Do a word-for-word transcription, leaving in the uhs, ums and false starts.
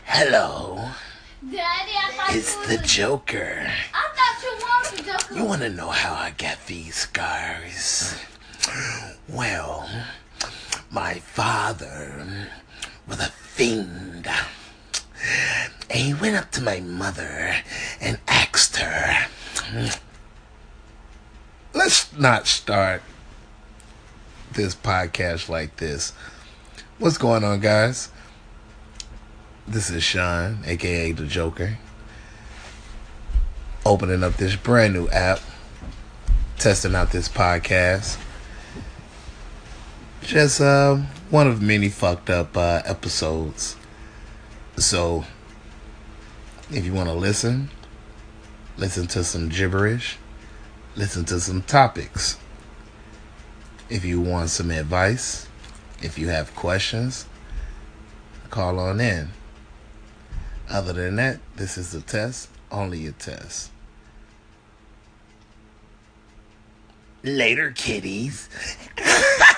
Hello, Daddy, I thought it's you the was... Joker. I thought you were the Joker. You want to know how I got these scars? Well, my father was a fiend. And he went up to my mother and asked her. Let's not start this podcast like this. What's going on, guys? This is Sean, aka the Joker, opening up this brand new app, testing out this podcast. Just uh, one of many fucked up uh, episodes. So, if you want to listen, listen to some gibberish, listen to some topics. If you want some advice, if you have questions, call on in. Other than that, this is a test, only a test. Later, kitties.